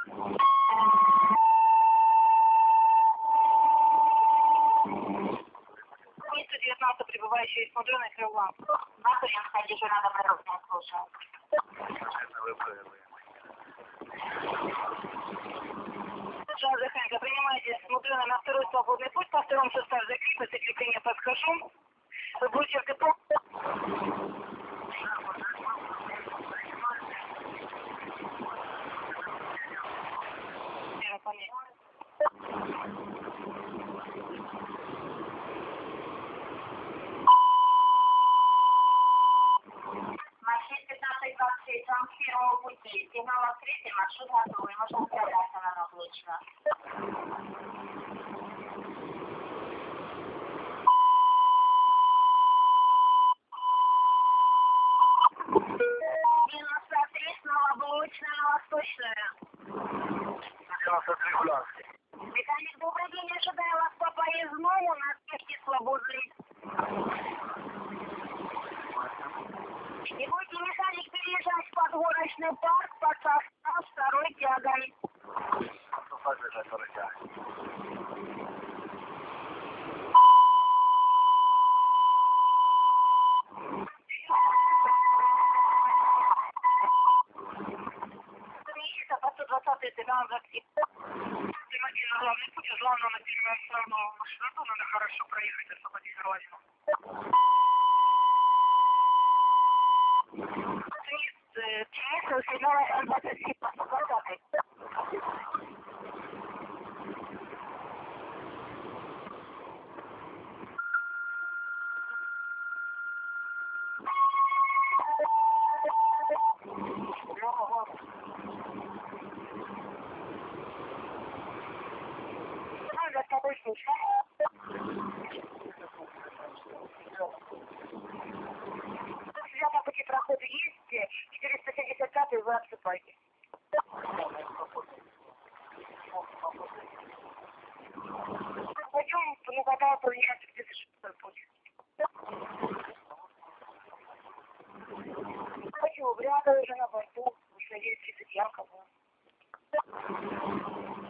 119 прибывающие из Мудрёной Крыла. Матуринская дежурная добровольная слушаю. Захаренко, принимайте с Мудрёной на второй свободный путь, по второму составу закрепится, крепление подхожу. Вы будете в депо. Маршрут 15-26, вам с первого пути. Сигнал открытый, маршрут готовый. Можно отправляться на ногу лично. Новоблочная, на Восточная. 93 Гулянский. Механик, добрый день, ожидаю вас по поездному на Спешке Свободный. И будете, механик, переезжать в подгорочный парк под состав второй тягой. Второй тягой. Сигнал закрыт. Тимофей, на главный путь, желанно на первую основную маршруту, надо хорошо проехать, освободить родину. Вниз, сигнал 27, посмотрите. Всегда по пути прохода есть, 475 вы отсыпаете. Пойдем, ну когда поменяется где-то 6-й путь. Почему? Вряд ли уже на борту, уже есть 30 ярко было.